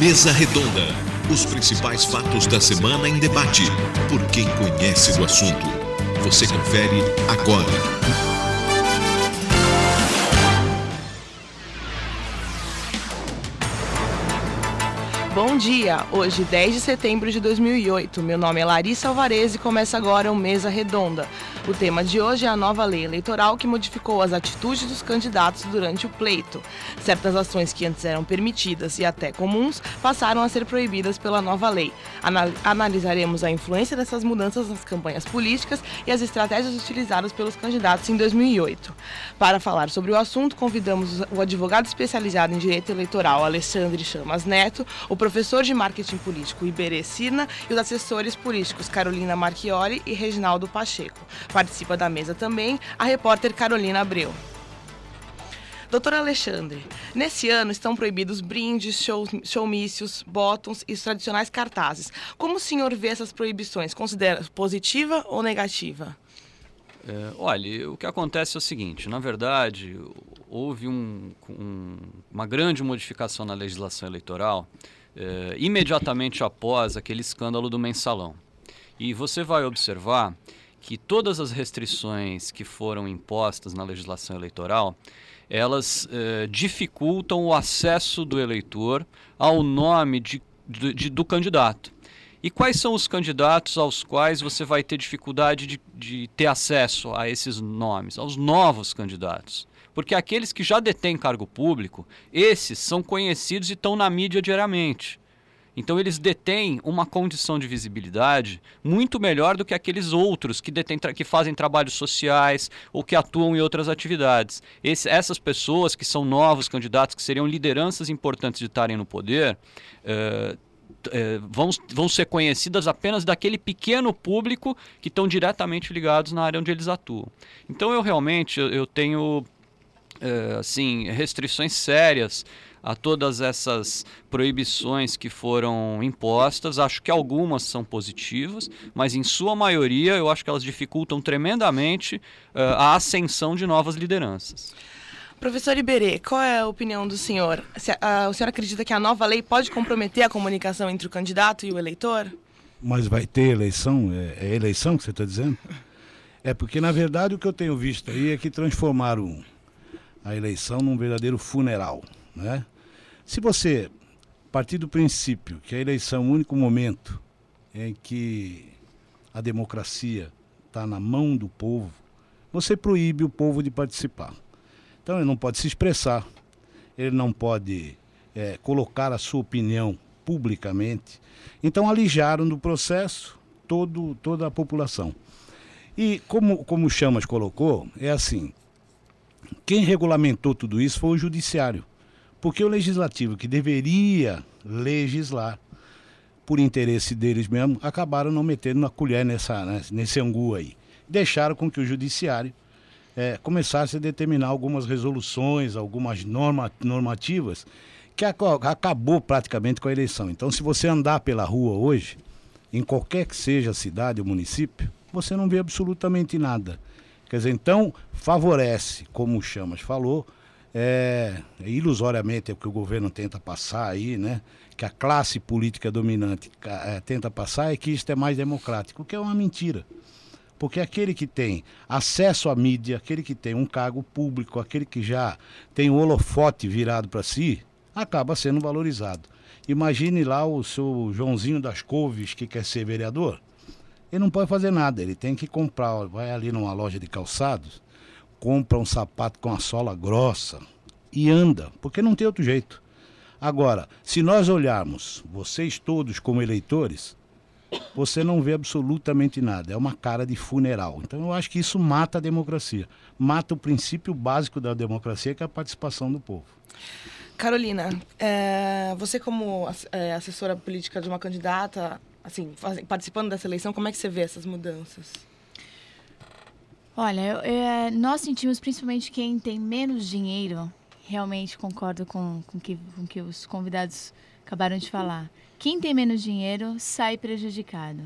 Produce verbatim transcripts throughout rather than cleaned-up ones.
Mesa Redonda. Os principais fatos da semana em debate, por quem conhece do assunto. Você confere agora. Bom dia, hoje dez de setembro de dois mil e oito, meu nome é Larissa Alvarez e começa agora o Mesa Redonda. O tema de hoje é a nova lei eleitoral que modificou as atitudes dos candidatos durante o pleito. Certas ações que antes eram permitidas e até comuns passaram a ser proibidas pela nova lei. Anal- analisaremos a influência dessas mudanças nas campanhas políticas e as estratégias utilizadas pelos candidatos em dois mil e oito. Para falar sobre o assunto, convidamos o advogado especializado em direito eleitoral Alexandre Chamas Neto, o professor de marketing político Iberê Sirna e os assessores políticos Carolina Marchiori e Reginaldo Pacheco. Participa da mesa também a repórter Carolina Abreu. Doutor Alexandre, nesse ano estão proibidos brindes, show, showmícios, bottoms e os tradicionais cartazes. Como o senhor vê essas proibições? Considera positiva ou negativa? É, olha, o que acontece é o seguinte, na verdade, houve um, um, uma grande modificação na legislação eleitoral é, imediatamente após aquele escândalo do mensalão. E você vai observar que todas as restrições que foram impostas na legislação eleitoral, elas eh, dificultam o acesso do eleitor ao nome de, de, de, do candidato. E quais são os candidatos aos quais você vai ter dificuldade de, de ter acesso a esses nomes? Aos novos candidatos. Porque aqueles que já detêm cargo público, esses são conhecidos e estão na mídia diariamente. Então eles detêm uma condição de visibilidade muito melhor do que aqueles outros que, detêm, que fazem trabalhos sociais ou que atuam em outras atividades. Esse, essas pessoas que são novos candidatos, que seriam lideranças importantes de estarem no poder, uh, uh, vão, vão ser conhecidas apenas daquele pequeno público que estão diretamente ligados na área onde eles atuam. Então eu realmente eu, eu tenho uh, assim, restrições sérias a todas essas proibições que foram impostas. Acho que algumas são positivas, mas em sua maioria eu acho que elas dificultam tremendamente uh, a ascensão de novas lideranças. Professor Iberê, qual é a opinião do senhor? Se, uh, o senhor acredita que a nova lei pode comprometer a comunicação entre o candidato e o eleitor? Mas vai ter eleição? É, é eleição que você está dizendo? É porque, na verdade, o que eu tenho visto aí é que transformaram a eleição num verdadeiro funeral, né? Se você partir do princípio que a eleição é o único momento em que a democracia está na mão do povo, você proíbe o povo de participar. Então ele não pode se expressar, ele não pode é, colocar a sua opinião publicamente. Então alijaram do processo todo, toda a população. E como, como o Chamas colocou, é assim, quem regulamentou tudo isso foi o judiciário. Porque o legislativo, que deveria legislar por interesse deles mesmos, acabaram não metendo a colher nessa, né, nesse angu aí. Deixaram com que o judiciário é, começasse a determinar algumas resoluções, algumas norma, normativas, que ac- acabou praticamente com a eleição. Então, se você andar pela rua hoje, em qualquer que seja a cidade ou município, você não vê absolutamente nada. Quer dizer, então, favorece, como o Chamas falou, É, ilusoriamente é o que o governo tenta passar aí, né? Que a classe política dominante é, tenta passar é que isto é mais democrático, o que é uma mentira. Porque aquele que tem acesso à mídia, aquele que tem um cargo público, aquele que já tem o holofote virado para si, acaba sendo valorizado. Imagine lá o seu Joãozinho das Couves que quer ser vereador. Ele não pode fazer nada, ele tem que comprar, vai ali numa loja de calçados, compra um sapato com a sola grossa e anda, porque não tem outro jeito. Agora, se nós olharmos, vocês todos como eleitores, você não vê absolutamente nada, é uma cara de funeral. Então eu acho que isso mata a democracia, mata o princípio básico da democracia, que é a participação do povo. Carolina, é, você como é, assessora política de uma candidata, assim, faz, participando dessa eleição, como é que você vê essas mudanças? Olha, eu, é, nós sentimos, principalmente quem tem menos dinheiro, realmente concordo com o que, com que os convidados acabaram de falar. Quem tem menos dinheiro sai prejudicado.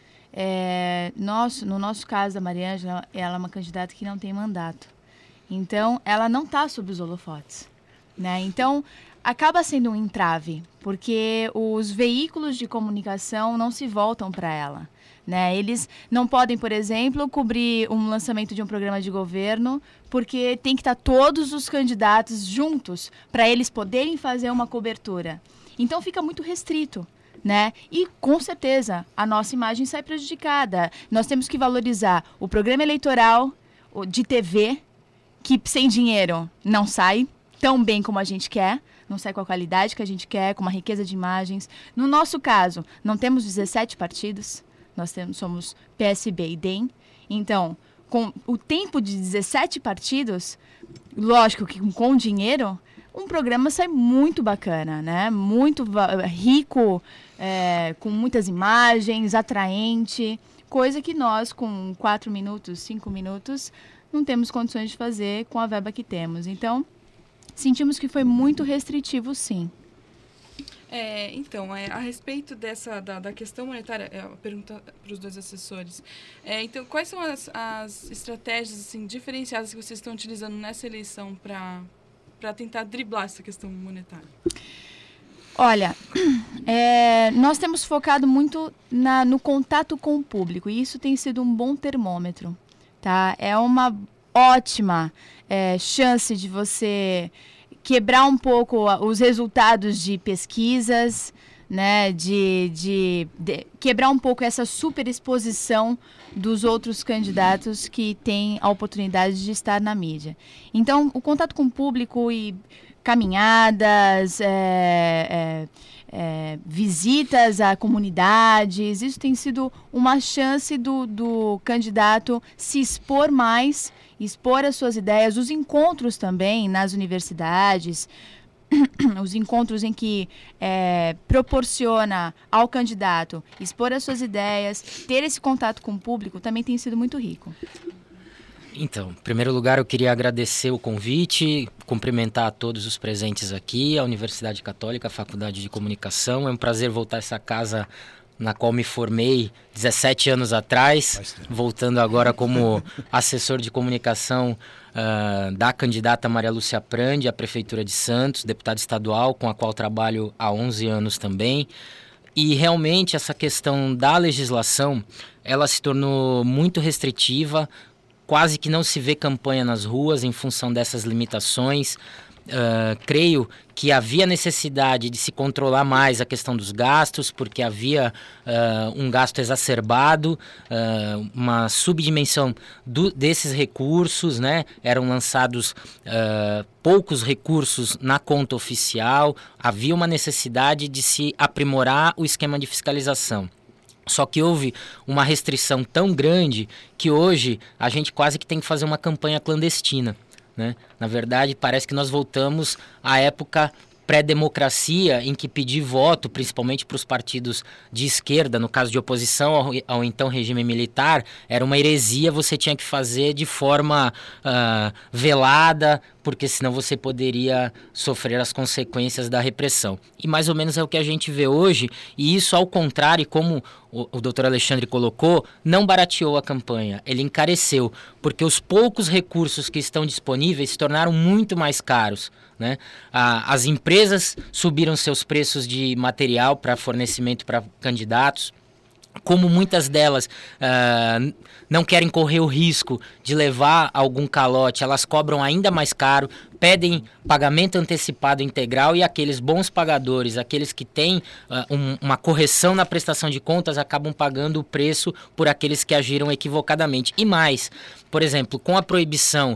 É, nosso, no nosso caso, a Mariângela, ela é uma candidata que não tem mandato. Então, ela não está sob os holofotes, né? Então, acaba sendo um entrave, porque os veículos de comunicação não se voltam para ela. Né? Eles não podem, por exemplo, cobrir um lançamento de um programa de governo, porque tem que estar todos os candidatos juntos para eles poderem fazer uma cobertura. Então fica muito restrito. Né? E, com certeza, a nossa imagem sai prejudicada. Nós temos que valorizar o programa eleitoral de T V, que sem dinheiro não sai tão bem como a gente quer, não sai com a qualidade que a gente quer, com uma riqueza de imagens. No nosso caso, não temos dezessete partidos. Nós temos, somos P S B e D E M. Então, com o tempo de dezessete partidos, lógico que com dinheiro, um programa sai muito bacana, né? Muito rico, é, com muitas imagens, atraente, coisa que nós, com quatro minutos, cinco minutos, não temos condições de fazer com a verba que temos. Então, sentimos que foi muito restritivo, sim. É, então, é, a respeito dessa, da, da questão monetária, é, a pergunta para os dois assessores. É, então, quais são as, as estratégias assim, diferenciadas que vocês estão utilizando nessa eleição para para tentar driblar essa questão monetária? Olha, é, nós temos focado muito na, no contato com o público, e isso tem sido um bom termômetro. Tá? É uma ótima é, chance de você quebrar um pouco os resultados de pesquisas, né, de, de, de quebrar um pouco essa superexposição dos outros candidatos que têm a oportunidade de estar na mídia. Então, o contato com o público e caminhadas, é, é, é, visitas a comunidades, isso tem sido uma chance do, do candidato se expor mais, expor as suas ideias, os encontros também nas universidades, os encontros em que é, proporciona ao candidato expor as suas ideias, ter esse contato com o público, também tem sido muito rico. Então, em primeiro lugar, eu queria agradecer o convite, cumprimentar a todos os presentes aqui, a Universidade Católica, a Faculdade de Comunicação. É um prazer voltar a essa casa na qual me formei dezessete anos atrás, voltando agora como assessor de comunicação uh, da candidata Maria Lúcia Prandi, à Prefeitura de Santos, deputada estadual, com a qual trabalho há onze anos também. E realmente essa questão da legislação, ela se tornou muito restritiva, quase que não se vê campanha nas ruas em função dessas limitações. Uh, creio que havia necessidade de se controlar mais a questão dos gastos, porque havia uh, um gasto exacerbado, uh, uma subdimensão do, desses recursos, né? Eram lançados uh, poucos recursos na conta oficial, havia uma necessidade de se aprimorar o esquema de fiscalização. Só que houve uma restrição tão grande que hoje a gente quase que tem que fazer uma campanha clandestina. Né? Na verdade, parece que nós voltamos à época pré-democracia, em que pedir voto, principalmente para os partidos de esquerda, no caso de oposição ao, ao então regime militar, era uma heresia, você tinha que fazer de forma uh, velada, porque senão você poderia sofrer as consequências da repressão. E mais ou menos é o que a gente vê hoje, e isso, ao contrário, como o, o doutor Alexandre colocou, não barateou a campanha, ele encareceu, porque os poucos recursos que estão disponíveis se tornaram muito mais caros. Né? Ah, as empresas subiram seus preços de material para fornecimento para candidatos. Como muitas delas uh, não querem correr o risco de levar algum calote, elas cobram ainda mais caro, pedem pagamento antecipado integral, e aqueles bons pagadores, aqueles que têm uh, um, uma correção na prestação de contas, acabam pagando o preço por aqueles que agiram equivocadamente. E mais, por exemplo, com a proibição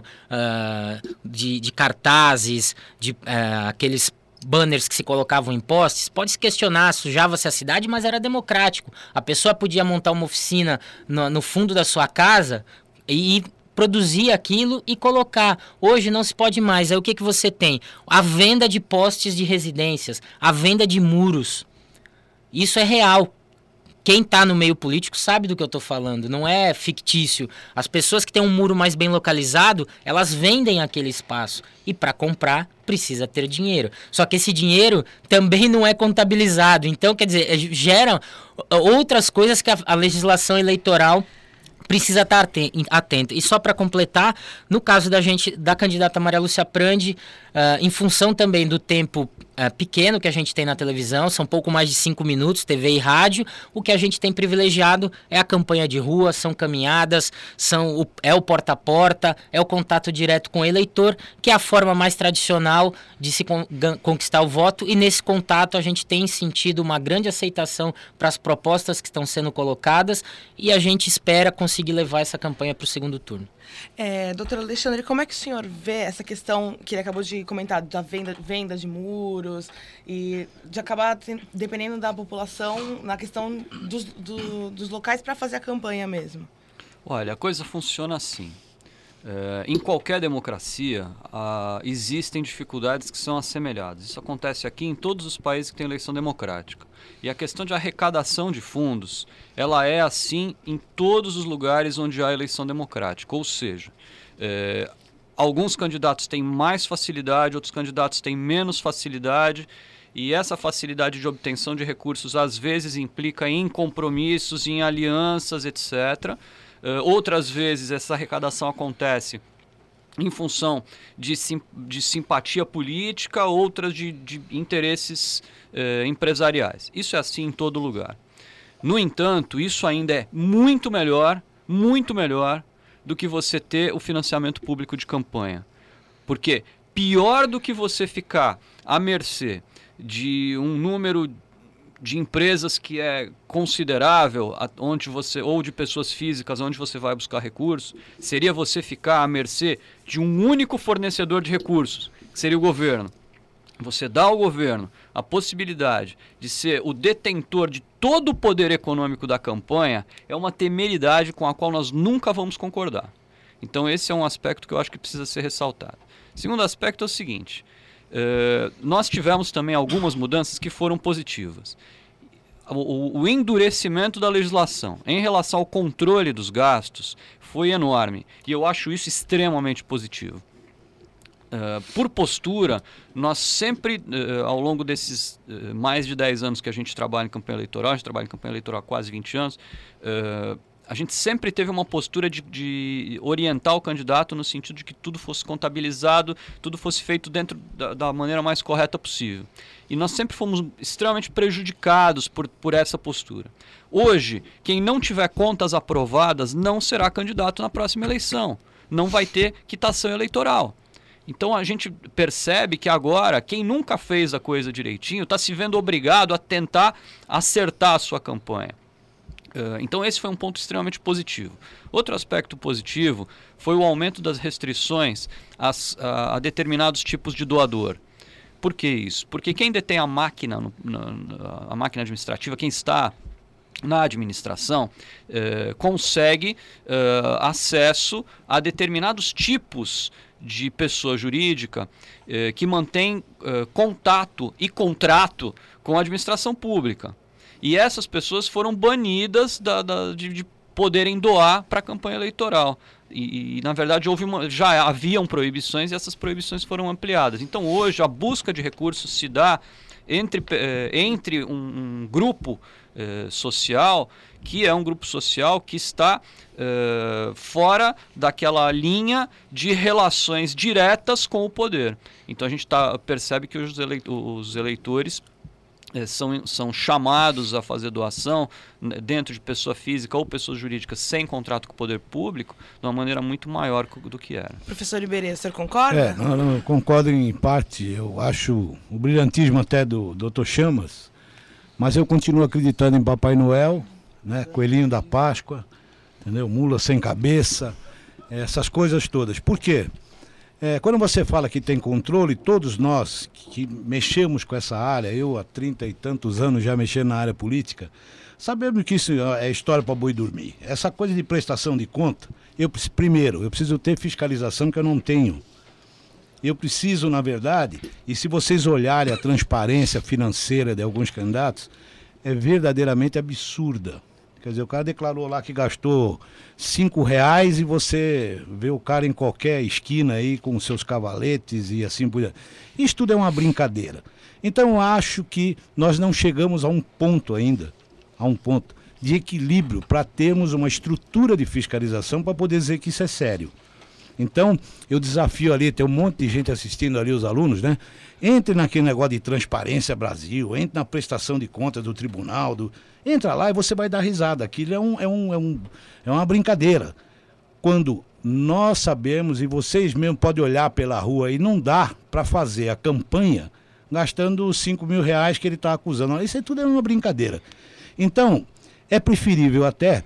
uh, de, de cartazes, de uh, aqueles banners que se colocavam em postes, pode se questionar, sujava-se a cidade, mas era democrático. A pessoa podia montar uma oficina no, no fundo da sua casa e, e produzir aquilo e colocar. Hoje não se pode mais. Aí o que, que você tem? A venda de postes de residências, a venda de muros. Isso é real. Quem está no meio político sabe do que eu estou falando, não é fictício. As pessoas que têm um muro mais bem localizado, elas vendem aquele espaço. E para comprar, precisa ter dinheiro. Só que esse dinheiro também não é contabilizado. Então, quer dizer, gera outras coisas que a, a legislação eleitoral precisa estar atento. E só para completar, no caso da gente, da candidata Maria Lúcia Prandi, uh, em função também do tempo uh, pequeno que a gente tem na televisão, são pouco mais de cinco minutos, T V e rádio, o que a gente tem privilegiado é a campanha de rua, são caminhadas, são o, é o porta a porta, é o contato direto com o eleitor, que é a forma mais tradicional de se con- conquistar o voto, e nesse contato a gente tem sentido uma grande aceitação para as propostas que estão sendo colocadas, e a gente espera conseguir conseguir levar essa campanha para o segundo turno. É, doutor Alexandre, como é que o senhor vê essa questão que ele acabou de comentar, da venda, venda de muros e de acabar, dependendo da população, na questão dos, do, dos locais para fazer a campanha mesmo? Olha, a coisa funciona assim. É, em qualquer democracia, ah, existem dificuldades que são assemelhadas. Isso acontece aqui em todos os países que têm eleição democrática. E a questão de arrecadação de fundos, ela é assim em todos os lugares onde há eleição democrática. Ou seja, é, alguns candidatos têm mais facilidade, outros candidatos têm menos facilidade. E essa facilidade de obtenção de recursos, às vezes, implica em compromissos, em alianças, etcétera. Uh, outras vezes essa arrecadação acontece em função de, sim, de simpatia política, outras de, de interesses uh, empresariais. Isso é assim em todo lugar. No entanto, isso ainda é muito melhor, muito melhor do que você ter o financiamento público de campanha. Porque pior do que você ficar à mercê de um número de empresas que é considerável, onde você, ou de pessoas físicas, onde você vai buscar recursos, seria você ficar à mercê de um único fornecedor de recursos, que seria o governo. Você dá ao governo a possibilidade de ser o detentor de todo o poder econômico da campanha, é uma temeridade com a qual nós nunca vamos concordar. Então esse é um aspecto que eu acho que precisa ser ressaltado. Segundo aspecto é o seguinte: Uh, nós tivemos também algumas mudanças que foram positivas. O, o, o endurecimento da legislação em relação ao controle dos gastos foi enorme, e eu acho isso extremamente positivo. Uh, por postura, nós sempre, uh, ao longo desses uh, mais de dez anos que a gente trabalha em campanha eleitoral, a gente trabalha em campanha eleitoral há quase vinte anos, uh, a gente sempre teve uma postura de, de orientar o candidato no sentido de que tudo fosse contabilizado, tudo fosse feito dentro da, da maneira mais correta possível. E nós sempre fomos extremamente prejudicados por, por essa postura. Hoje, quem não tiver contas aprovadas não será candidato na próxima eleição. Não vai ter quitação eleitoral. Então a gente percebe que agora, quem nunca fez a coisa direitinho está se vendo obrigado a tentar acertar a sua campanha. Uh, então esse foi um ponto extremamente positivo. Outro aspecto positivo foi o aumento das restrições às, a, a determinados tipos de doador. Por que isso? Porque quem detém a máquina, no, na, a máquina administrativa, quem está na administração, uh, consegue uh, acesso a determinados tipos de pessoa jurídica uh, que mantém uh, contato e contrato com a administração pública. E essas pessoas foram banidas da, da, de, de poderem doar para a campanha eleitoral. E, e, na verdade, houve uma, já haviam proibições e essas proibições foram ampliadas. Então, hoje, a busca de recursos se dá entre, eh, entre um, um grupo eh, social, que é um grupo social que está eh, fora daquela linha de relações diretas com o poder. Então, a gente tá, percebe que os, eleit- os eleitores São, são chamados a fazer doação dentro de pessoa física ou pessoa jurídica sem contrato com o poder público de uma maneira muito maior do que era. Professor Iberê, o senhor concorda? É, não, não, eu concordo em parte. Eu acho o brilhantismo até do doutor Chamas, mas eu continuo acreditando em Papai Noel, né, Coelhinho da Páscoa, entendeu? Mula sem cabeça, essas coisas todas. Por quê? É, quando você fala que tem controle, todos nós que, que mexemos com essa área, eu há trinta e tantos anos já mexendo na área política, sabemos que isso é história para boi dormir. Essa coisa de prestação de conta, eu primeiro, eu preciso ter fiscalização que eu não tenho. Eu preciso, na verdade, e se vocês olharem a transparência financeira de alguns candidatos, é verdadeiramente absurda. Quer dizer, o cara declarou lá que gastou cinco reais e você vê o cara em qualquer esquina aí com seus cavaletes e assim por diante. Isso tudo é uma brincadeira. Então eu acho que nós não chegamos a um ponto ainda, a um ponto de equilíbrio para termos uma estrutura de fiscalização para poder dizer que isso é sério. Então, eu desafio ali, tem um monte de gente assistindo ali, os alunos, né? Entre naquele negócio de Transparência Brasil, entre na prestação de contas do tribunal, do... entra lá e você vai dar risada. Aquilo é, um, é, um, é, um, é uma brincadeira. Quando nós sabemos, e vocês mesmo podem olhar pela rua, e não dá para fazer a campanha gastando os cinco mil reais que ele está acusando. Isso é tudo é uma brincadeira. Então, é preferível até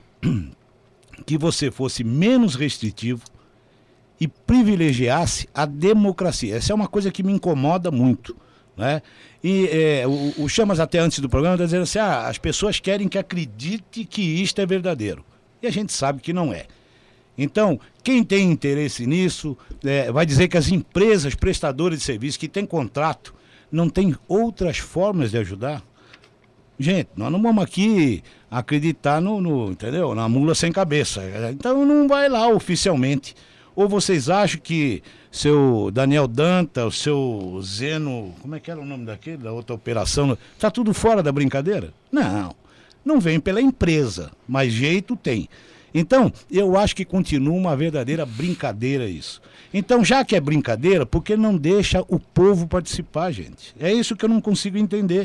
que você fosse menos restritivo e privilegiasse a democracia. Essa é uma coisa que me incomoda muito, né? E é, o, o Chamas até antes do programa está dizendo assim, ah, as pessoas querem que acredite que isto é verdadeiro. E a gente sabe que não é. Então, quem tem interesse nisso, é, vai dizer que as empresas prestadoras de serviço que têm contrato não têm outras formas de ajudar? Gente, nós não vamos aqui acreditar no, no, entendeu? Na mula sem cabeça. Então não vai lá oficialmente. Ou vocês acham que seu Daniel Danta, o seu Zeno, como é que era o nome daquele, da outra operação, está tudo fora da brincadeira? Não, não vem pela empresa, mas jeito tem. Então, eu acho que continua uma verdadeira brincadeira isso. Então, já que é brincadeira, por que não deixa o povo participar, gente? É isso que eu não consigo entender.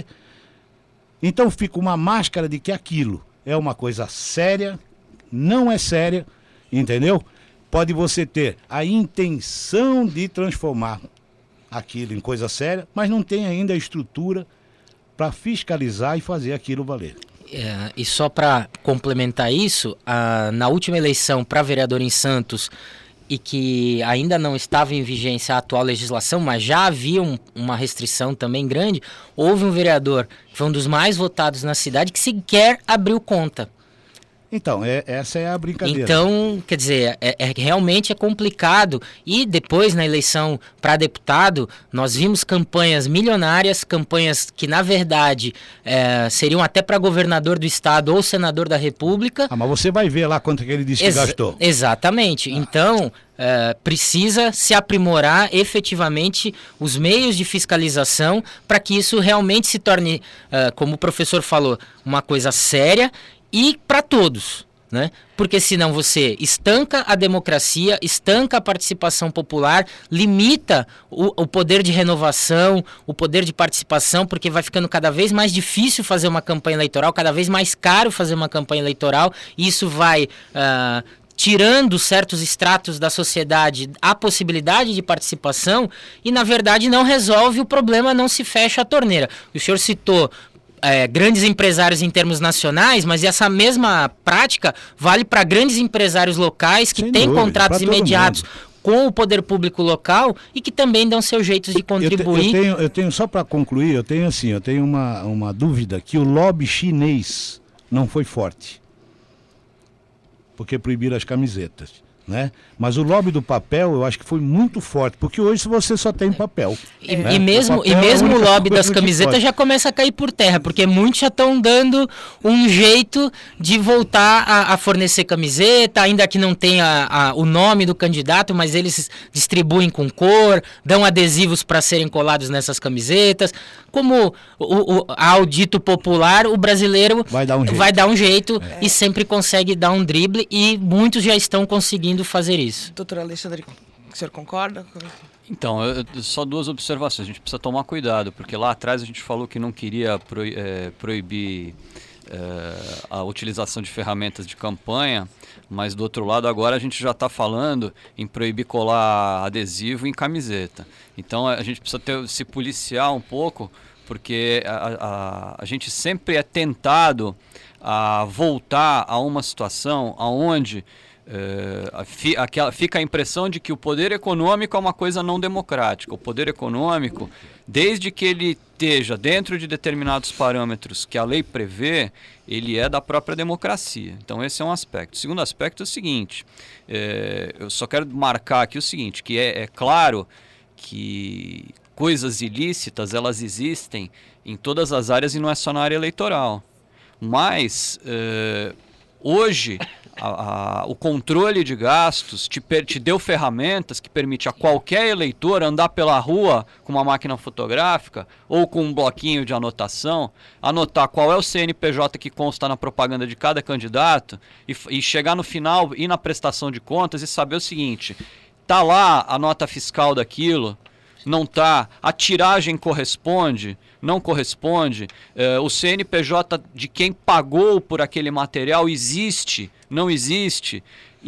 Então, fica uma máscara de que aquilo é uma coisa séria, não é séria, entendeu? Pode você ter a intenção de transformar aquilo em coisa séria, mas não tem ainda a estrutura para fiscalizar e fazer aquilo valer. É, e só para complementar isso, a, na última eleição para vereador em Santos, e que ainda não estava em vigência a atual legislação, mas já havia um, uma restrição também grande, houve um vereador, que foi um dos mais votados na cidade, que sequer abriu conta. Então, é, essa é a brincadeira. Então, quer dizer, é, é, realmente é complicado. E depois, na eleição para deputado, nós vimos campanhas milionárias, campanhas que, na verdade, é, seriam até para governador do estado ou senador da república. Ah, mas você vai ver lá quanto que ele disse Ex- que gastou. Exatamente. Ah. Então, é, precisa se aprimorar efetivamente os meios de fiscalização para que isso realmente se torne, é, como o professor falou, uma coisa séria e para todos, né? Porque senão você estanca a democracia, estanca a participação popular, limita o, o poder de renovação, o poder de participação, porque vai ficando cada vez mais difícil fazer uma campanha eleitoral, cada vez mais caro fazer uma campanha eleitoral, e isso vai uh, tirando certos estratos da sociedade a possibilidade de participação e, na verdade, não resolve o problema, não se fecha a torneira. O senhor citou É, grandes empresários em termos nacionais, mas essa mesma prática vale para grandes empresários locais que Sem têm dúvida, contratos imediatos com o poder público local e que também dão seus jeitos de contribuir. Eu, te, eu, tenho, eu tenho, só para concluir, eu tenho assim, eu tenho uma, uma dúvida que o lobby chinês não foi forte, porque proibiram as camisetas, né? Mas o lobby do papel eu acho que foi muito forte, porque hoje você só tem papel. E, né? e mesmo, e mesmo o, o lobby das camisetas já começa a cair por terra, porque muitos já estão dando um jeito de voltar a, a fornecer camiseta, ainda que não tenha a, o nome do candidato, mas eles distribuem com cor, dão adesivos para serem colados nessas camisetas. Como o, o, ao dito popular, o brasileiro vai dar um jeito, vai dar um jeito é. e sempre consegue dar um drible, e muitos já estão conseguindo fazer isso. Doutor Alexandre, o senhor concorda? Então, eu, só duas observações. A gente precisa tomar cuidado, porque lá atrás a gente falou que não queria pro, é, proibir é, a utilização de ferramentas de campanha, mas do outro lado agora a gente já está falando em proibir colar adesivo em camiseta. Então a gente precisa ter, se policiar um pouco, porque a, a, a gente sempre é tentado a voltar a uma situação onde é, fi, aquela, fica a impressão de que o poder econômico é uma coisa não democrática. O poder econômico, desde que ele esteja dentro de determinados parâmetros que a lei prevê, ele é da própria democracia. Então esse é um aspecto. O segundo aspecto é o seguinte, é, eu só quero marcar aqui o seguinte, que é, é claro que coisas ilícitas, elas existem em todas as áreas e não é só na área eleitoral. Mas, uh, hoje, a, a, o controle de gastos te, per, te deu ferramentas que permite a qualquer eleitor andar pela rua com uma máquina fotográfica ou com um bloquinho de anotação, anotar qual é o C N P J que consta na propaganda de cada candidato e, e chegar no final, ir na prestação de contas e saber o seguinte: tá lá a nota fiscal daquilo, não tá, a tiragem corresponde, não corresponde, uh, o C N P J de quem pagou por aquele material existe, não existe.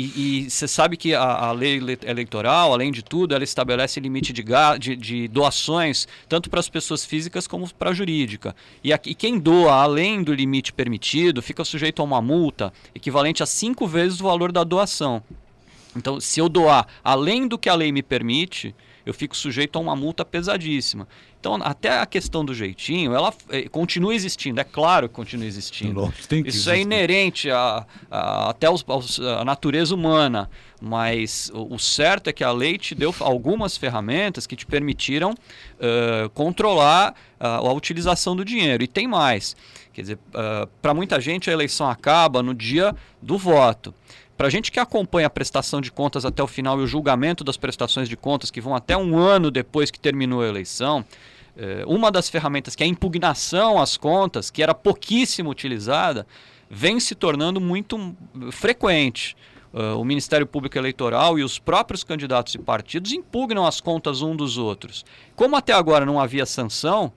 E você sabe que a, a lei eleitoral, além de tudo, ela estabelece limite de, de, de doações, tanto para as pessoas físicas como para a jurídica. E, a, e quem doa além do limite permitido fica sujeito a uma multa equivalente a cinco vezes o valor da doação. Então, se eu doar além do que a lei me permite, eu fico sujeito a uma multa pesadíssima. Então, até a questão do jeitinho, ela é, continua existindo, é claro que continua existindo. Lógico, tem que Isso existir. é inerente a, a, até os, a natureza humana, mas o, o certo é que a lei te deu algumas ferramentas que te permitiram uh, controlar uh, a utilização do dinheiro. E tem mais, quer dizer, uh, para muita gente a eleição acaba no dia do voto. Para a gente que acompanha a prestação de contas até o final e o julgamento das prestações de contas, que vão até um ano depois que terminou a eleição, uma das ferramentas, que é a impugnação às contas, que era pouquíssimo utilizada, vem se tornando muito frequente. O Ministério Público Eleitoral e os próprios candidatos e partidos impugnam as contas um dos outros. Como até agora não havia sanção,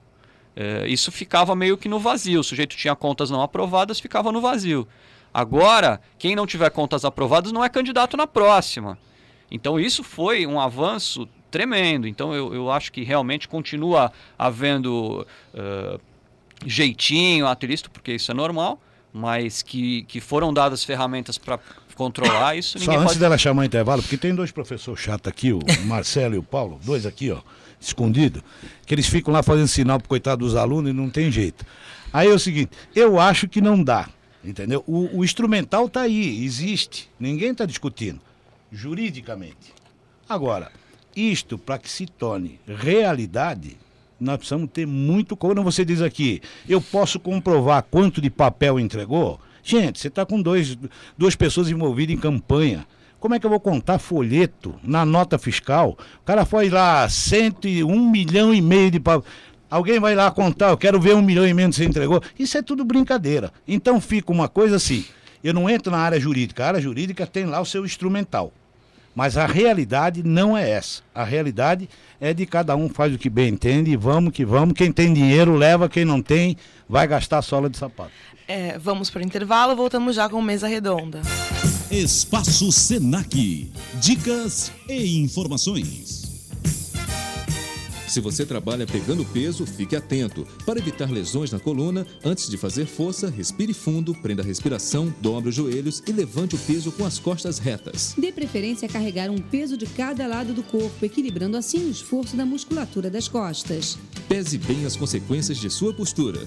isso ficava meio que no vazio. O sujeito tinha contas não aprovadas, ficava no vazio. Agora, quem não tiver contas aprovadas não é candidato na próxima. Então isso foi um avanço tremendo. Então eu, eu acho que realmente continua havendo uh, jeitinho, ato ilícito, porque isso é normal, mas que, que foram dadas ferramentas para controlar isso. Só ninguém antes pode... dela chamar o intervalo, porque tem dois professores chatos aqui, o Marcelo e o Paulo, dois aqui, ó, escondidos, que eles ficam lá fazendo sinal pro coitado dos alunos e não tem jeito. Aí é o seguinte, eu acho que não dá. Entendeu? O, o instrumental está aí, existe, ninguém está discutindo, juridicamente. Agora, isto para que se torne realidade, nós precisamos ter muito... Quando você diz aqui, eu posso comprovar quanto de papel entregou, gente, você está com dois, duas pessoas envolvidas em campanha. Como é que eu vou contar folheto na nota fiscal? O cara foi lá, cento e um milhão e meio de papel... Alguém vai lá contar, eu quero ver um milhão e meio que você entregou. Isso é tudo brincadeira. Então fica uma coisa assim, eu não entro na área jurídica. A área jurídica tem lá o seu instrumental. Mas a realidade não é essa. A realidade é de cada um faz o que bem entende e vamos que vamos. Quem tem dinheiro leva, quem não tem vai gastar a sola de sapato. É, vamos para o intervalo, voltamos já com Mesa Redonda. Espaço Senac. Dicas e informações. Se você trabalha pegando peso, fique atento. Para evitar lesões na coluna, antes de fazer força, respire fundo, prenda a respiração, dobre os joelhos e levante o peso com as costas retas. Dê preferência a carregar um peso de cada lado do corpo, equilibrando assim o esforço da musculatura das costas. Pese bem as consequências de sua postura.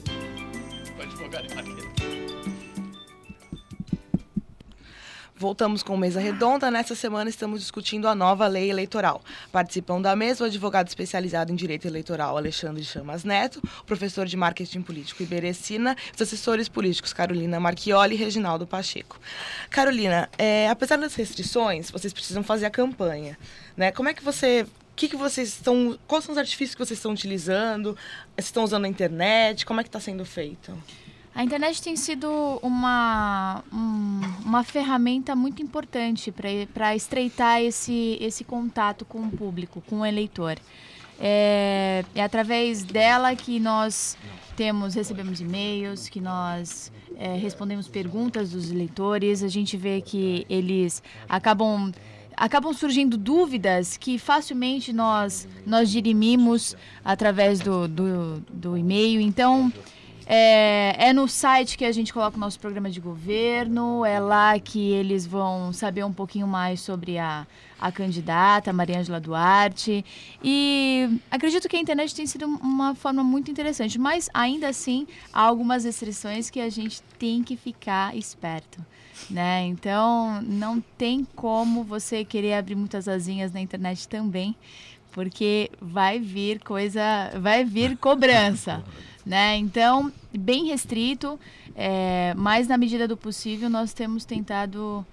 Voltamos com Mesa Redonda. Nessa semana estamos discutindo a nova lei eleitoral. Participam da mesa o advogado especializado em direito eleitoral Alexandre Chamas Neto, o professor de marketing político Iberê Sina, os assessores políticos Carolina Marchioli e Reginaldo Pacheco. Carolina, é, apesar das restrições, vocês precisam fazer a campanha, né? Como é que você... Que que vocês estão, quais são os artifícios que vocês estão utilizando? Vocês estão usando a internet? Como é que está sendo feito? A internet tem sido uma, um, uma ferramenta muito importante para estreitar esse, esse contato com o público, com o eleitor. É, é através dela que nós temos, recebemos e-mails, que nós é, respondemos perguntas dos eleitores. A gente vê que eles acabam... acabam surgindo dúvidas que facilmente nós, nós dirimimos através do, do, do e-mail. Então, é, é no site que a gente coloca o nosso programa de governo, é lá que eles vão saber um pouquinho mais sobre a, a candidata, Mariângela Duarte. E acredito que a internet tem sido uma forma muito interessante, mas ainda assim há algumas restrições que a gente tem que ficar esperto. Né? Então, não tem como você querer abrir muitas asinhas na internet também, porque vai vir coisa, vai vir cobrança, né? Então, bem restrito, é, mas na medida do possível nós temos tentado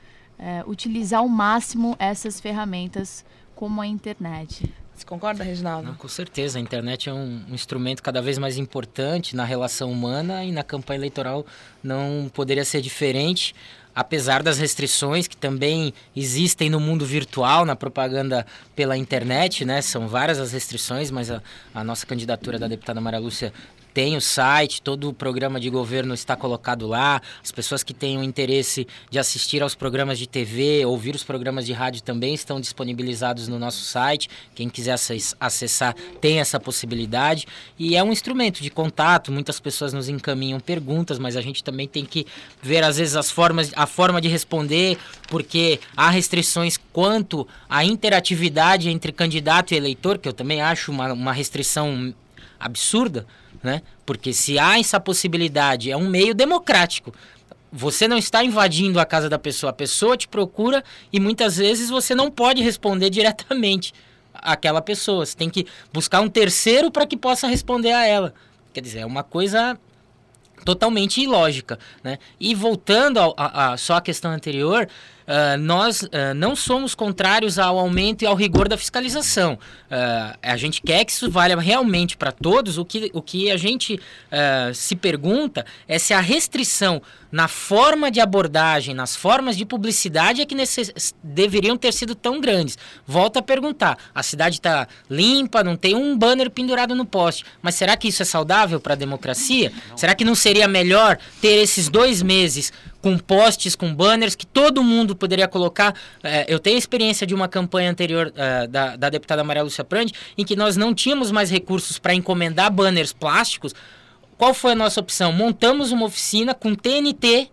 é, utilizar ao máximo essas ferramentas como a internet. Você concorda, Reginaldo? Não, com certeza, a internet é um, um instrumento cada vez mais importante na relação humana e na campanha eleitoral não poderia ser diferente, apesar das restrições que também existem no mundo virtual, na propaganda pela internet, né? São várias as restrições, mas a, a nossa candidatura da deputada Maria Lúcia tem o site, todo o programa de governo está colocado lá, as pessoas que tenham interesse de assistir aos programas de T V, ouvir os programas de rádio também estão disponibilizados no nosso site, quem quiser acessar tem essa possibilidade, e é um instrumento de contato, muitas pessoas nos encaminham perguntas, mas a gente também tem que ver às vezes as formas, a forma de responder, porque há restrições quanto à interatividade entre candidato e eleitor, que eu também acho uma, uma restrição absurda, né? Porque se há essa possibilidade, é um meio democrático. Você não está invadindo a casa da pessoa, a pessoa te procura e muitas vezes você não pode responder diretamente àquela pessoa. Você tem que buscar um terceiro para que possa responder a ela. Quer dizer, é uma coisa totalmente ilógica, né? E voltando ao, a, a, só à questão anterior, uh, nós uh, não somos contrários ao aumento e ao rigor da fiscalização. Uh, a gente quer que isso valha realmente para todos. O que, o que a gente uh, se pergunta é se a restrição na forma de abordagem, nas formas de publicidade é que necess... deveriam ter sido tão grandes. Volto a perguntar, a cidade está limpa, não tem um banner pendurado no poste, mas será que isso é saudável para a democracia? Não. Será que não seria melhor ter esses dois meses com postes, com banners, que todo mundo poderia colocar? É, eu tenho experiência de uma campanha anterior uh, da, da deputada Maria Lúcia Prandi, em que nós não tínhamos mais recursos para encomendar banners plásticos. Qual foi a nossa opção? Montamos uma oficina com T N T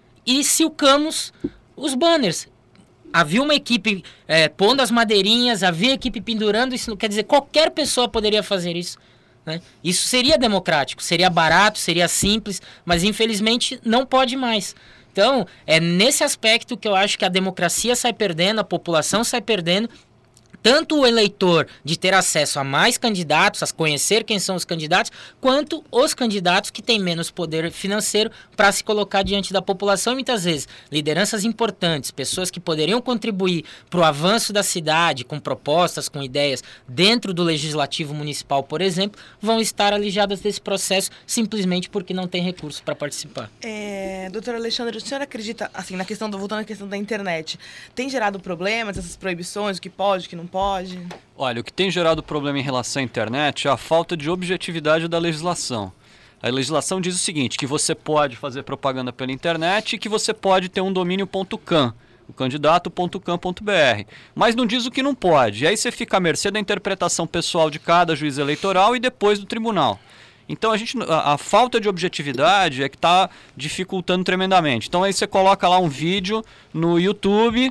e silcamos os banners. Havia uma equipe é, pondo as madeirinhas, havia equipe pendurando, isso quer dizer, qualquer pessoa poderia fazer isso, né? Isso seria democrático, seria barato, seria simples, mas infelizmente não pode mais. Então, é nesse aspecto que eu acho que a democracia sai perdendo, a população sai perdendo, tanto o eleitor de ter acesso a mais candidatos, a conhecer quem são os candidatos, quanto os candidatos que têm menos poder financeiro para se colocar diante da população. E muitas vezes, lideranças importantes, pessoas que poderiam contribuir para o avanço da cidade, com propostas, com ideias, dentro do legislativo municipal, por exemplo, vão estar alijadas desse processo simplesmente porque não têm recursos para participar. É, doutor Alexandre, o senhor acredita, assim, na questão do, voltando à questão da internet, tem gerado problemas, essas proibições, o que pode, o que não pode? Olha, o que tem gerado problema em relação à internet é a falta de objetividade da legislação. A legislação diz o seguinte, que você pode fazer propaganda pela internet e que você pode ter um domínio .com, o candidato ponto com ponto b r, mas não diz o que não pode. E aí você fica à mercê da interpretação pessoal de cada juiz eleitoral e depois do tribunal. Então a, gente, a, a falta de objetividade é que está dificultando tremendamente. Então aí você coloca lá um vídeo no YouTube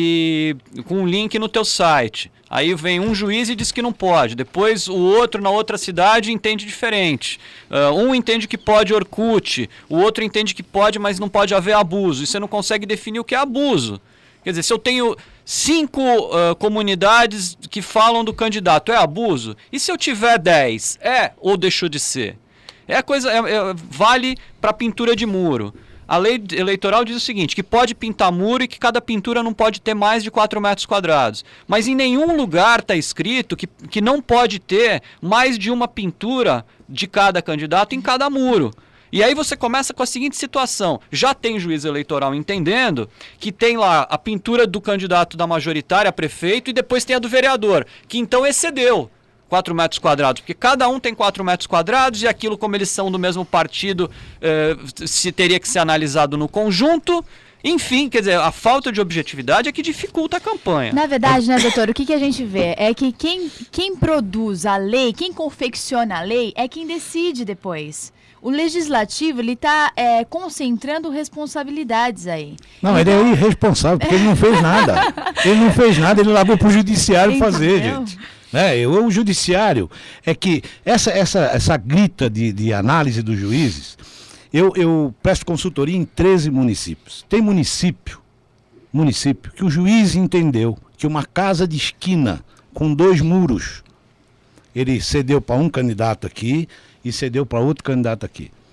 e com um link no teu site. Aí vem um juiz e diz que não pode. Depois o outro na outra cidade entende diferente. Uh, um entende que pode Orkut, o outro entende que pode, mas não pode haver abuso. E você não consegue definir o que é abuso. Quer dizer, se eu tenho cinco uh, comunidades que falam do candidato, é abuso? E se eu tiver dez, é ou deixou de ser? É a coisa, é, é, vale para pintura de muro. A lei eleitoral diz o seguinte, que pode pintar muro e que cada pintura não pode ter mais de quatro metros quadrados. Mas em nenhum lugar está escrito que, que não pode ter mais de uma pintura de cada candidato em cada muro. E aí você começa com a seguinte situação, já tem juiz eleitoral entendendo que tem lá a pintura do candidato da majoritária a prefeito e depois tem a do vereador, que então excedeu quatro metros quadrados, porque cada um tem quatro metros quadrados e aquilo, como eles são do mesmo partido, eh, se teria que ser analisado no conjunto. Enfim, quer dizer, a falta de objetividade é que dificulta a campanha. Na verdade, né, doutor, o que, que a gente vê é que quem, quem produz a lei, quem confecciona a lei, é quem decide depois. O legislativo, ele está é, concentrando responsabilidades aí. Não, ele é irresponsável, porque ele não fez nada. Ele não fez nada, ele largou para o judiciário fazer, gente. Né? Eu, o judiciário é que essa, essa, essa grita de, de análise dos juízes, eu, eu presto consultoria em treze municípios. Tem município, município que o juiz entendeu que uma casa de esquina com dois muros, ele cedeu para um candidato aqui e cedeu para outro candidato aqui.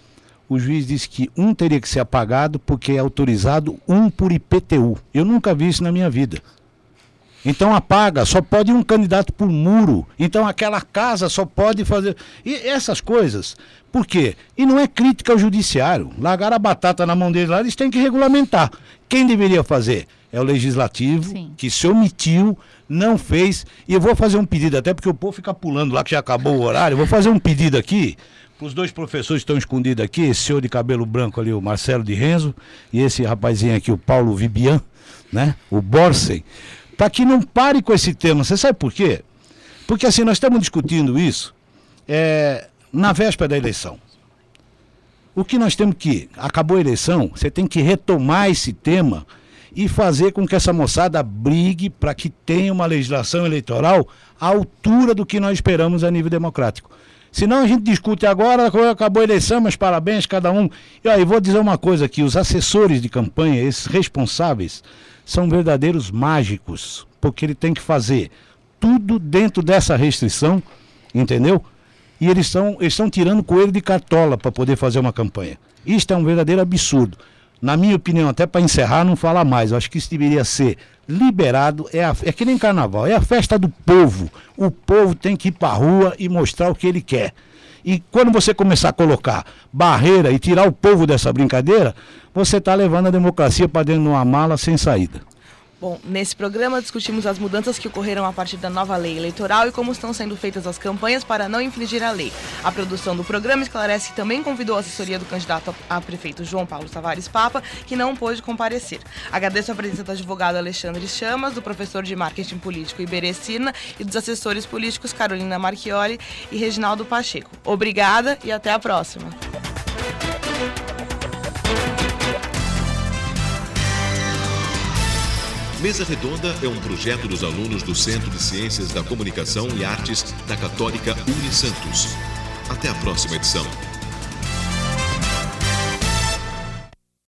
o juiz disse que um teria que ser apagado porque é autorizado um por I P T U. Eu nunca vi isso na minha vida. Então apaga, só pode um candidato por muro. Então aquela casa só pode fazer... E essas coisas, por quê? E não é crítica ao judiciário. Largar a batata na mão deles lá, eles têm que regulamentar. Quem deveria fazer? É o legislativo, Sim. que se omitiu, não fez. E eu vou fazer um pedido, até porque o povo fica pulando lá que já acabou o horário. Eu vou fazer um pedido aqui para os dois professores que estão escondidos aqui, esse senhor de cabelo branco ali, o Marcelo de Renzo, e esse rapazinho aqui, o Paulo Vibian, né? O Borsen, para que não pare com esse tema. Você sabe por quê? Porque assim, nós estamos discutindo isso é, na véspera da eleição. O que nós temos que... Acabou a eleição, você tem que retomar esse tema e fazer com que essa moçada brigue para que tenha uma legislação eleitoral à altura do que nós esperamos a nível democrático. Senão a gente discute agora, acabou a eleição, mas parabéns cada um. E aí, vou dizer uma coisa aqui, os assessores de campanha, esses responsáveis, são verdadeiros mágicos, porque ele tem que fazer tudo dentro dessa restrição, entendeu? E eles estão eles estão tirando coelho de cartola para poder fazer uma campanha. Isto é um verdadeiro absurdo. Na minha opinião, até para encerrar, não falar mais, eu acho que isso deveria ser liberado, é, a, é que nem carnaval, é a festa do povo. O povo tem que ir para a rua e mostrar o que ele quer. E quando você começar a colocar barreira e tirar o povo dessa brincadeira, você está levando a democracia para dentro de uma mala sem saída. Bom, nesse programa discutimos as mudanças que ocorreram a partir da nova lei eleitoral e como estão sendo feitas as campanhas para não infringir a lei. A produção do programa esclarece que também convidou a assessoria do candidato a prefeito João Paulo Tavares Papa, que não pôde comparecer. Agradeço a presença do advogado Alexandre Chamas, do professor de marketing político Iberê Sirna e dos assessores políticos Carolina Marchioli e Reginaldo Pacheco. Obrigada e até a próxima. Mesa Redonda é um projeto dos alunos do Centro de Ciências da Comunicação e Artes da Católica Unisantos. Até a próxima edição.